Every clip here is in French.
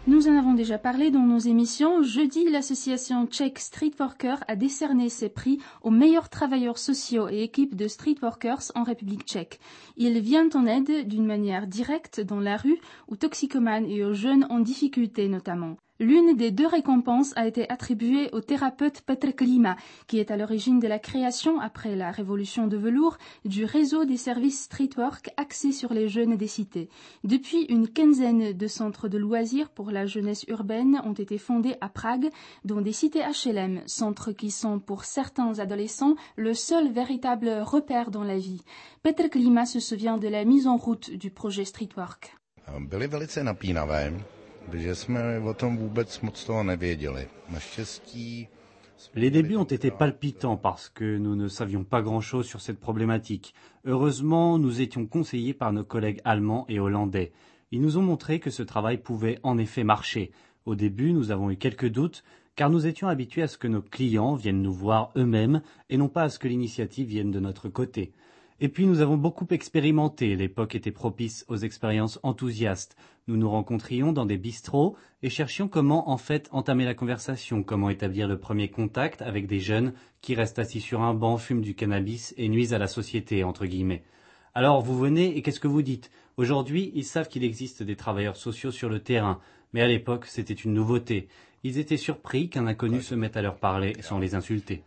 Nous en avons déjà parlé dans nos émissions. Jeudi, l'association tchèque Streetworker a décerné ses prix aux meilleurs travailleurs sociaux et équipes de streetworkers en République tchèque. Il vient en aide d'une manière directe dans la rue aux toxicomanes et aux jeunes en difficulté notamment. L'une des deux récompenses a été attribuée au thérapeute Petr Klima, qui est à l'origine de la création, après la révolution de velours, du réseau des services streetwork axés sur les jeunes des cités. Depuis une quinzaine de centres de loisirs pour la jeunesse urbaine ont été fondés à Prague, dans des cités HLM, centres qui sont pour certains adolescents le seul véritable repère dans la vie. Petr Klima se souvient de la mise en route du projet Streetwork. Byly velice napínavé, protože jsme o tom vůbec moc toho nevěděli. Naštěstí. Les débuts ont été palpitants parce que nous ne savions pas grand-chose sur cette problématique. Heureusement, nous étions conseillés par nos collègues allemands et hollandais. Ils nous ont montré que ce travail pouvait en effet marcher. Au début, nous avons eu quelques doutes, car nous étions habitués à ce que nos clients viennent nous voir eux-mêmes et non pas à ce que l'initiative vienne de notre côté. Et puis nous avons beaucoup expérimenté, l'époque était propice aux expériences enthousiastes. Nous nous rencontrions dans des bistrots et cherchions comment en fait entamer la conversation, comment établir le premier contact avec des jeunes qui restent assis sur un banc, fument du cannabis et nuisent à la société, entre guillemets. Alors vous venez et qu'est-ce que vous dites? Aujourd'hui, ils savent qu'il existe des travailleurs sociaux sur le terrain, mais à l'époque c'était une nouveauté. Ils étaient surpris qu'un inconnu se mette à leur parler sans les insulter.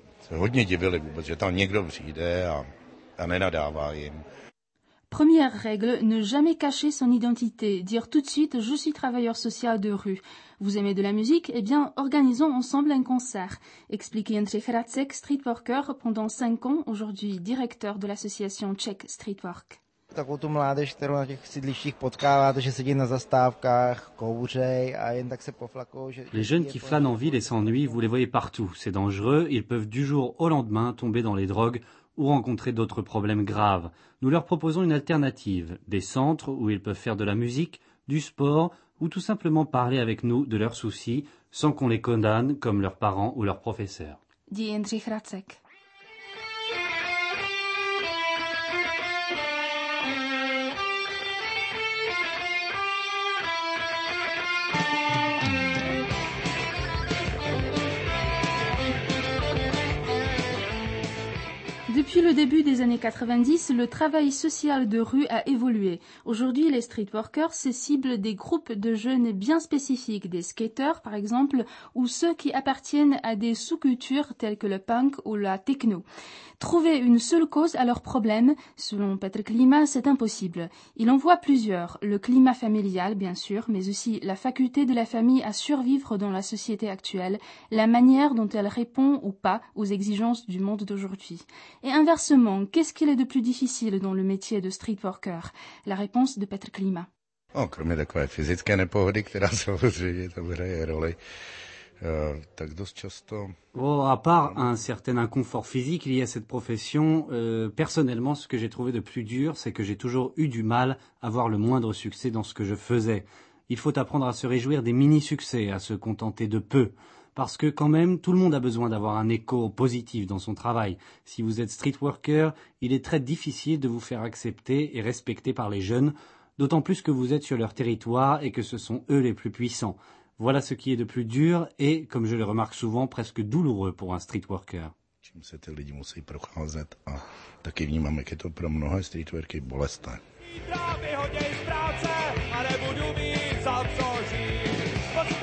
Première règle, ne jamais cacher son identité, dire tout de suite « je suis travailleur social de rue ». Vous aimez de la musique? Eh bien, organisons ensemble un concert. Explique Jindřich Racek, streetworker pendant 5 ans, aujourd'hui directeur de l'association tchèque Streetwork. Takovou tu mládež, kterou na těch sídlištích potkáváte, že sedí na zastávkách, kouřej a jen tak se poflakou. Les jeunes qui flânent en ville et s'ennuient, vous les voyez partout. C'est dangereux, ils peuvent du jour au lendemain tomber dans les drogues ou rencontrer d'autres problèmes graves. Nous leur proposons une alternative, des centres où ils peuvent faire de la musique, du sport ou tout simplement parler avec nous de leurs soucis sans qu'on les condamne comme leurs parents ou leurs professeurs. Dit Jindřich Racek. Depuis le début des années 90, le travail social de rue a évolué. Aujourd'hui, les streetworkers se ciblent des groupes de jeunes bien spécifiques, des skateurs par exemple, ou ceux qui appartiennent à des sous-cultures telles que le punk ou la techno. Trouver une seule cause à leurs problèmes, selon Petr Klima, c'est impossible. Il en voit plusieurs, le climat familial bien sûr, mais aussi la faculté de la famille à survivre dans la société actuelle, la manière dont elle répond ou pas aux exigences du monde d'aujourd'hui. Et inversement, qu'est-ce qu'il est de plus difficile dans le métier de streetworker? La réponse de Petr Klima. Kromě takové fyzické nepohody, která samozřejmě tam hraje roli, tak dost často. À part un certain inconfort physique lié à cette profession, personnellement, ce que j'ai trouvé de plus dur, c'est que j'ai toujours eu du mal à voir le moindre succès dans ce que je faisais. Il faut apprendre à se réjouir des mini-succès, à se contenter de peu. Parce que quand même, tout le monde a besoin d'avoir un écho positif dans son travail. Si vous êtes streetworker, il est très difficile de vous faire accepter et respecter par les jeunes, d'autant plus que vous êtes sur leur territoire et que ce sont eux les plus puissants. Voilà ce qui est de plus dur et, comme je le remarque souvent, presque douloureux pour un streetworker. Čím se ty lidi musí procházet a taky vnímám, jak je to pro mnohé streetworky bolestné.